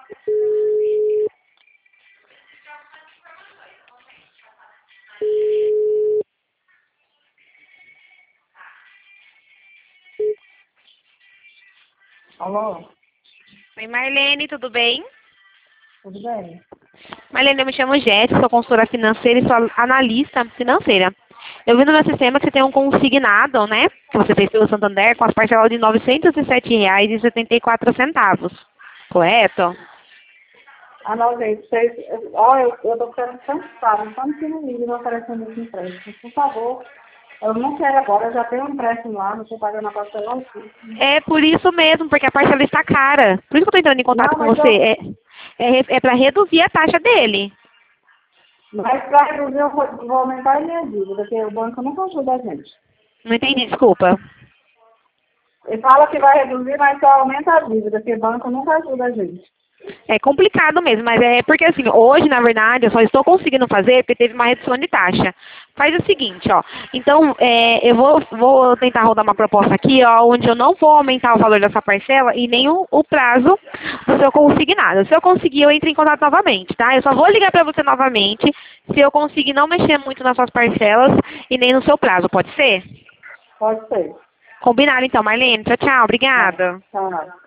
Alô? Oi, Marlene, tudo bem? Tudo bem? Marlene, eu me chamo Jéssica, sou consultora financeira e sou analista financeira. Eu vi no meu sistema que você tem um consignado, né? Que você fez pelo Santander com as parcelas de R$ 907,74. Correto? Ah, não, gente, vocês... Ó, eu tô ficando cansada, tanto que não liga me oferecendo esse empréstimo. Por favor, eu não quero agora, eu já tenho um empréstimo lá, não estou pagando a parcela aqui. É por isso mesmo, porque a parcela está cara. Por isso que eu estou entrando em contato Não, com mas você. É para reduzir a taxa dele. mas para reduzir eu vou aumentar a minha dívida, porque o banco nunca ajuda a gente. Não entendi, desculpa. Ele fala que vai reduzir, mas só aumenta a dívida, porque o banco nunca ajuda a gente. É complicado mesmo, mas é porque assim, hoje, na verdade, eu só estou conseguindo fazer porque teve uma redução de taxa. Faz o seguinte, ó. Então, eu vou tentar rodar uma proposta aqui, ó, onde eu não vou aumentar o valor dessa parcela e nem o prazo do seu consignado. Se eu conseguir, eu entro em contato novamente, tá? Eu só vou ligar para você novamente se eu conseguir não mexer muito nas suas parcelas e nem no seu prazo, pode ser? Pode ser. Combinado então, Marlene. Tchau, tchau. Tá, Obrigada. tá.